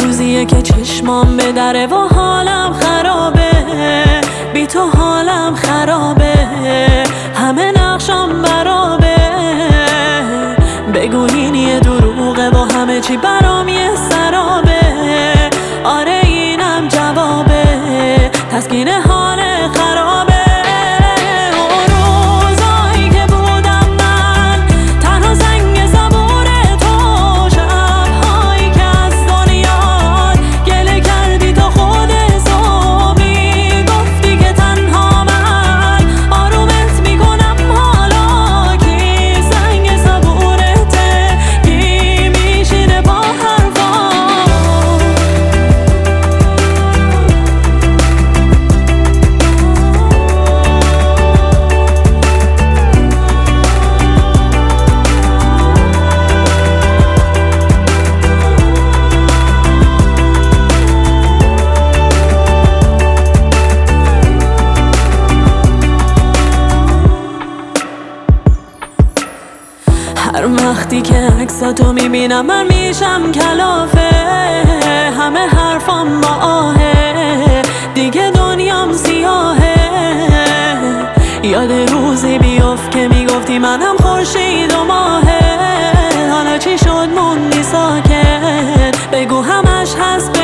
روزیه که چشمام به دره و حالم خرابه، بی تو حالم خرابه، همه نقشم برابه. بگو این یه دروغه و همه چی برام یه سرابه. آره اینم جوابه، تسکین حال خرابه. هر وقتی که عکساتو میبینم من میشم کلافه، همه حرفام با آهه، دیگه دنیام سیاهه. یاد روزی بیفت که میگفتی منم خورشید و ماهه، حالا چی شد موندی ساکت؟ بگو همش هست